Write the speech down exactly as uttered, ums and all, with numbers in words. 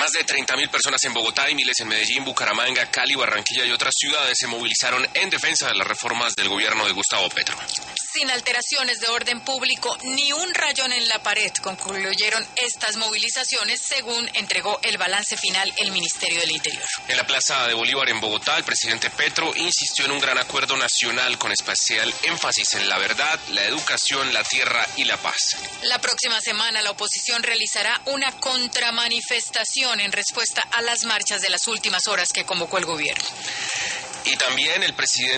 Más de treinta mil personas en Bogotá y miles en Medellín, Bucaramanga, Cali, Barranquilla y otras ciudades se movilizaron en defensa de las reformas del gobierno de Gustavo Petro. Sin alteraciones de orden público ni un rayón en la pared, concluyeron estas movilizaciones, según entregó el balance final el Ministerio del Interior. En la Plaza de Bolívar en Bogotá, el presidente Petro insistió en un gran acuerdo nacional con especial énfasis en la verdad, la educación, la tierra y la paz. La próxima semana la oposición realizará una contramanifestación en respuesta a las marchas de las últimas horas que convocó el gobierno. Y también el presidente